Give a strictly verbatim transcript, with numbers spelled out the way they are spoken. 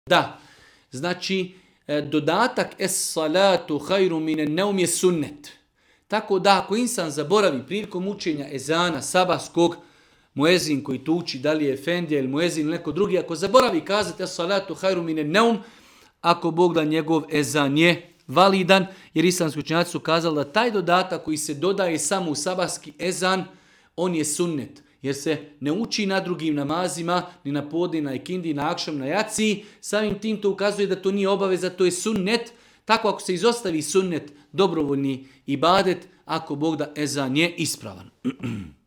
Da, znači dodatak es salatu hajru minen neum je sunnet. Tako da ako insan zaboravi prilikom učenja ezana sabahskog, muezin koji tu uči, da li je efendija ili muezin ili neko drugi, ako zaboravi kazati es salatu hajru minen neum, ako Bog da njegov ezan je validan, jer islamski učenjaci su kazali da taj dodatak koji se dodaje samo u sabahski ezan, on je sunnet. Jer se ne uči na drugim namazima, ni na podne, na ikindi, na akšam, na jaciji. Samim tim to ukazuje da to nije obaveza, to je sunnet. Tako ako se izostavi sunnet, dobrovoljni ibadet, ako Bog da ezan je ispravan.